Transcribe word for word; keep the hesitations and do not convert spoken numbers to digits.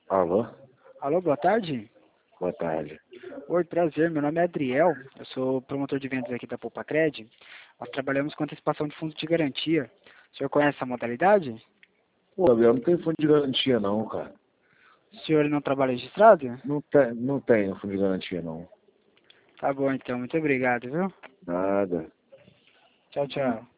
Alô? Alô, boa tarde. Boa tarde. Oi, prazer. Meu nome é Adriel. Eu sou promotor de vendas aqui da Poupacred. Nós trabalhamos com antecipação de fundo de garantia. O senhor conhece essa modalidade? Pô, Gabriel, não tem fundo de garantia não, cara. O senhor não trabalha registrado? Não tem, não tem fundo de garantia não. Tá bom, então. Muito obrigado, viu? Nada. Tchau, tchau.